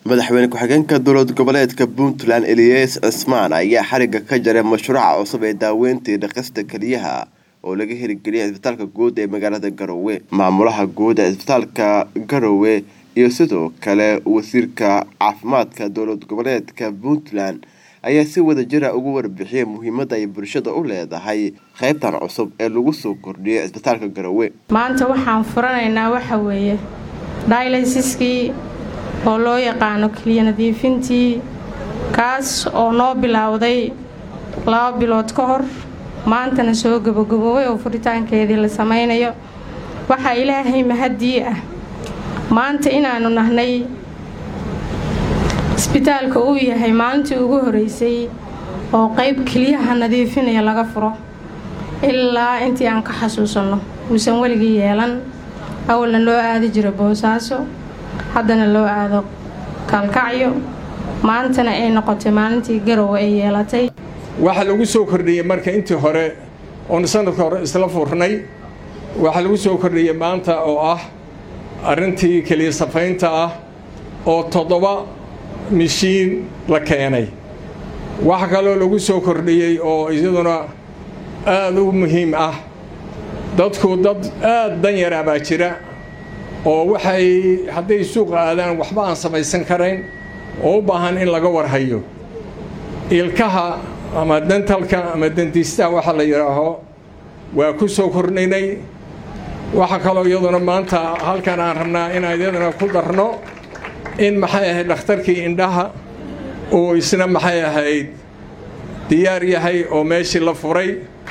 madaxweyne ku-xigeenka dowlad goboleedka Puntland Elias Cismaan ayaa xariga ka jaray mashruuca cusub ee daaweynta iyo dhaqista kaliyaha oo laga hirgeliyay isbitaalka guud ee magaalada Garowe. Maamulaha guud ee isbitaalka Garowe iyo sidoo kale wasiirka caafimaadka dowlad goboleedka Puntland ayaa si wada jir ah ugu warbixiyay muhiimadda ay bulshada u leedahay qaybtan cusub ee lagu soo kordhiyay isbitaalka Garowe. Maanta waxaan furanaynaa waxa weeye dialysiskii oo loo yaqaano kaliya nadiifintii kaas oo noo bilowday 2 bilood ka hor maantana soo gabagaboobay oo furitaankeedii la sameynayo. Waxa Ilaahay mahadii ah maanta inaanu nahnay isbitaalka uu yahay maalintii ugu horeysay oo qayb kaliyaha nadiifinaya laga furo ilaa intii aan ka xasuusano uusan waligii yeelan. awalna loo aadi jiray Boosaaso haddana loo aado Kalkacyo maantana ay noqotay maalintii Garowe ay yeelatay. waxa lagu soo kordhiyay marka intii hore oo sanadka hore isla furnay waxa lagu soo kordhiyay maanta oo ah arintii kaliya safaynta ah oo 7 mishiin la keenay. waxa kale lagu soo kordhiyay oo iyaduna aad u muhiim ah dadku dad aad dan yar baa jira oo waxay haday suuq aadaan waxba aan samaysan karayn oo u baahan in laga warhayo ilkaha ama dentalka ama dentista waxa la yiraahdo waa ku soo kordhinay. waxa kale iyaduna maanta halkan aan rabnaa in ayadana ku darno in maxay ahayd dhakhtarkii indhaha oo isna maxay ahayd diyaar yahay oo meeshii la furay.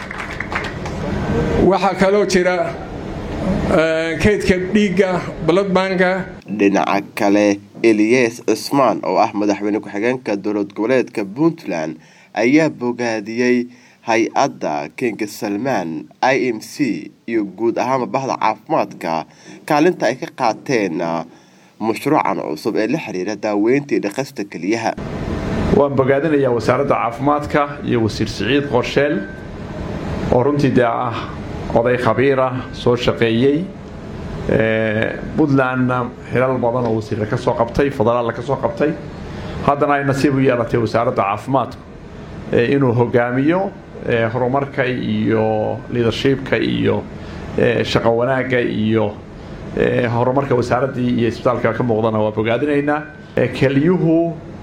waxa kale jira kaydka dhiigga blood banka. dhinaca kale Elias Cismaan oo ah madaxweyne ku-xigeenka dowlad goboleedka Puntland ayaa bogaadiyay hay-adda King Salman IMC iyo guud ahaan bahda caafimaadka kaalinta ay ka qaateen mashruucan cusub ee la xiriira daaweynta iyo dhaqista kaliyaha. waan bogaadinayaa wasaaradda caafimaadka iyo wasiir Siciid Qorsheel oo runtii oday khabiir ah soo shaqeeyay Puntland xilal badan oo wasiir ka soo qabtay fadlan ka soo qabtay haddana ay nasiib u yeelatay wasaaradda caafimaadka inuu hogaamiyo horumarka iyo leadershipka iyo shaqo wanaagga iyo horumarka wasaaradii iyo isbitaalka ka muuqdana waa bogaadinaynaa. kaliyuhu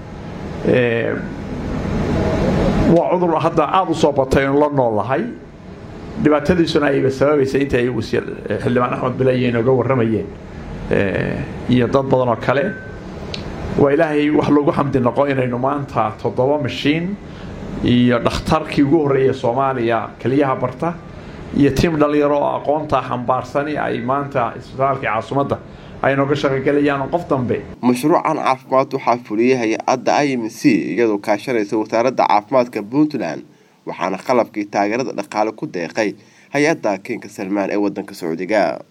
waa cudur hadda aad u soo batay in la noolahay dhibaatadiisuna ay sababaysay inta ay wasiir xildhibaan Axmed Bilayeen uga waramayeen iyo dad badan oo kale. waa Ilaahay wax loogu xamdi noqo inaynu maanta 7 mashiin iyo dhakhtarkii ugu horeeyay Soomaaliya kaliyaha barta iyo tiim dhalinyaro aqoonta xambaarsani ay maanta isbitaalka caasimada ay nooga shaqeeyaan qof dambe. mashruucan caafimaad waxaa fuliyay hay-adda IMC iyadoo kaashanaysa wasaaradda caafimaadka Puntland waxaana qalabkii taageerada dhaqaale ku deeqay hay-adda King Salman ee wadanka Sacuudiga.